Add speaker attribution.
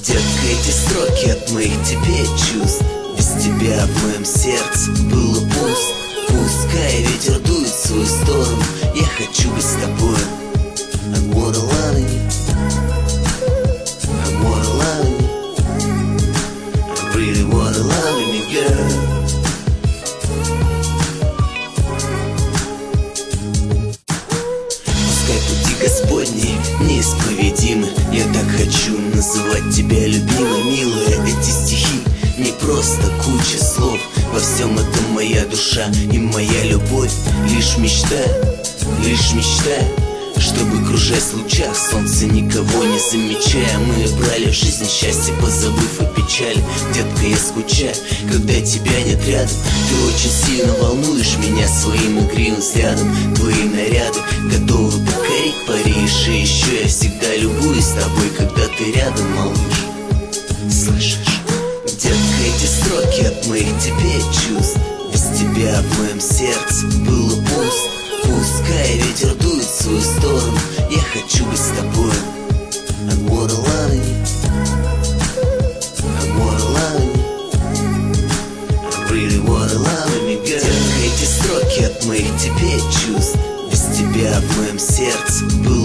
Speaker 1: Детка, эти строки от моих тебе чувств. Без тебя в моем сердце было пусто. Пускай ветер дует в свою сторону, я хочу быть с тобой. I wanna love you, I wanna love you, I really wanna love you, girl. Пускай пути Господни неисповедимы, я так хочу называть тебя любимой. Милая, эти стихи не просто куча слов. Во всем этом моя душа и моя любовь. Лишь мечта, чтобы, кружась в лучах солнца, никого не замечая, мы брали в жизнь счастье, позабыв о печали. Детка, я скучаю, когда тебя нет рядом. Ты очень сильно волнуешь меня своим игривым взглядом. Твои наряды готовы покорить Париж. И еще я всегда любуюсь тобой, когда ты рядом, малыш. Слышишь? Детка, эти строки от моих тебе чувств. Без тебя в моем сердце было пусто. Пускай ветер дует в свою сторону, я хочу быть с тобой. I wanna love you, I wanna love you, I really wanna love you, girl. Детка, эти строки от моих тебе чувств. Без тебя в моем сердце было